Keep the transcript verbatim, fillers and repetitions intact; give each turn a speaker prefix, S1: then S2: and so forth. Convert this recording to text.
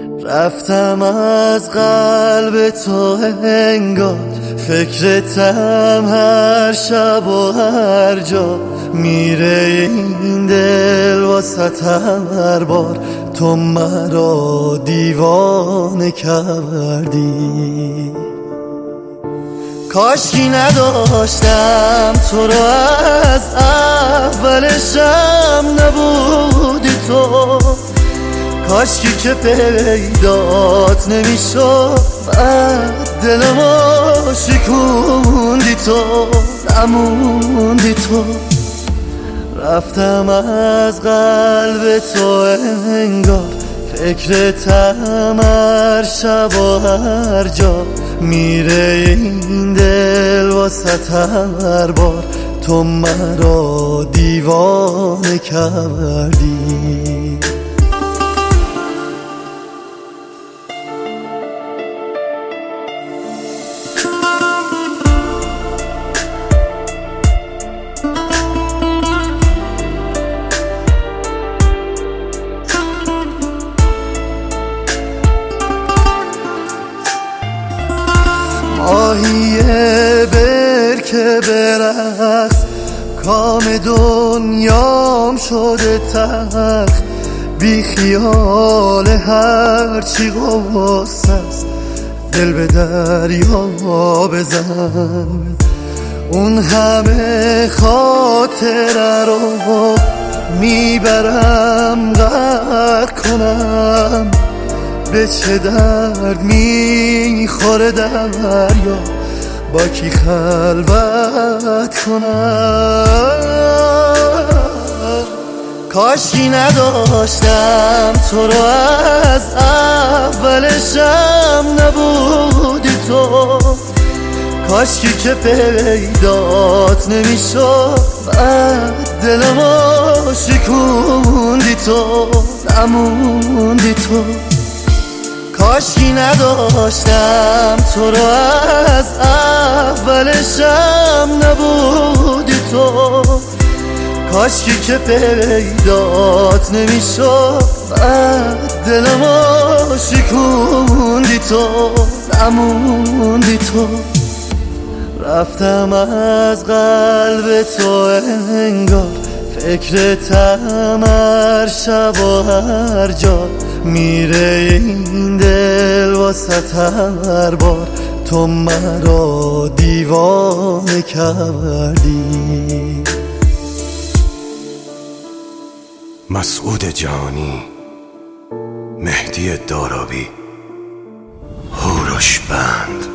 S1: رفتم از قلب تو انگار، فکرتم هر شب و هر جا. میره این دل واسه هر بار، تو مرا دیوانه کردی. کاشکی نداشتم تو رو از اولشم نبودی تو، کاشکی که پیدات نمیشد بعد دلمو شکوندی تو، نموندی تو. رفتم از قلب تو انگار، فکرتم هر شب و هر جا. میره این دل واسه هر بار، تو مرا دیوانه کردی. ماهی برکه برقص، کام دنیام شده تلخ. بی خیال هرچی غصه است، دل به دریا بزن. اون همه خاطره رو میبرم غرق کنم، به چه درد میخوره دریا، با کی خلوت کنم. کاشکی نداشتم تو رو از اولشم نبودی تو، کاشکی که پیدات نمیشد بعد دلمو شکوندی تو، نموندی تو. کاشکی نداشتم تو رو از اولشم نبودی تو، کاشکی که پیدات نمیشد بعد دلمو شکوندی تو، نموندی تو. رفتم از قلب تو انگار، فکرتم هر شب و هر جا. میره این دل واسه هر بار، تو مرا دیوانه کردی.
S2: مسعود جهانی، مهدی دارابی، هوروش بند.